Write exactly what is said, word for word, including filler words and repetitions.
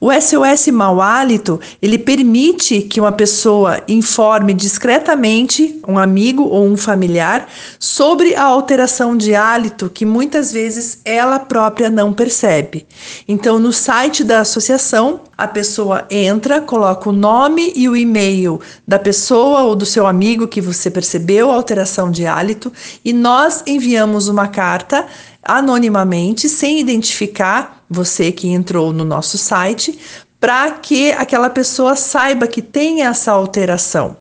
O S O S mau hálito, ele permite que uma pessoa informe discretamente um amigo ou um familiar sobre a alteração de hálito que muitas vezes ela própria não percebe. Então, no site da associação, a pessoa entra, coloca o nome e o e-mail da pessoa ou do seu amigo que você percebeu a alteração de hálito e nós enviamos uma carta anonimamente, sem identificar você que entrou no nosso site, para que aquela pessoa saiba que tem essa alteração.